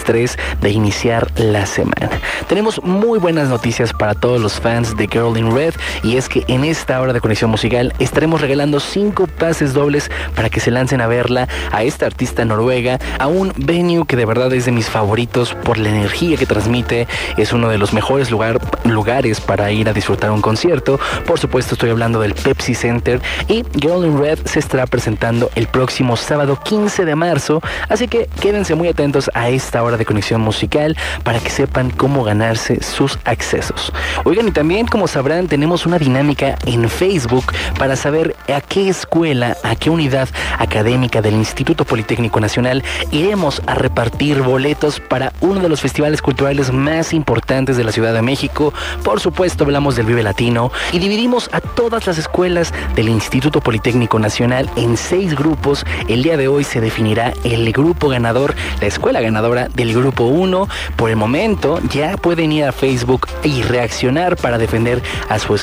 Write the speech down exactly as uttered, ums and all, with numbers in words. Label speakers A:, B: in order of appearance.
A: tres de iniciar la semana. Tenemos muy buenas noticias para todos los fans de Girl in Red, y es que en esta hora de Conexión Musical estaremos regalando cinco pases dobles para que se lancen a verla, a esta artista noruega, a un venue que de verdad es de mis favoritos por la energía que transmite. Es uno de los mejores lugar, lugares para ir a disfrutar un concierto. Por supuesto, estoy hablando del Pepsi Center, y Girl in Red se estará presentando el próximo sábado quince de marzo, así que quédense muy atentos a esta hora de Conexión Musical para que sepan cómo ganarse sus accesos. Oigan, y también, como sabrán, tenemos una dinámica en Facebook para saber a qué escuela, a qué unidad académica del Instituto Politécnico Nacional iremos a repartir boletos para uno de los festivales culturales más importantes de la Ciudad de México. Por supuesto, hablamos del Vive Latino, y dividimos a todas las escuelas del Instituto Politécnico Nacional en seis grupos. El día de hoy se definirá el grupo ganador, la escuela ganadora del grupo uno. Por el momento ya pueden ir a Facebook y reaccionar para defender a su escuela.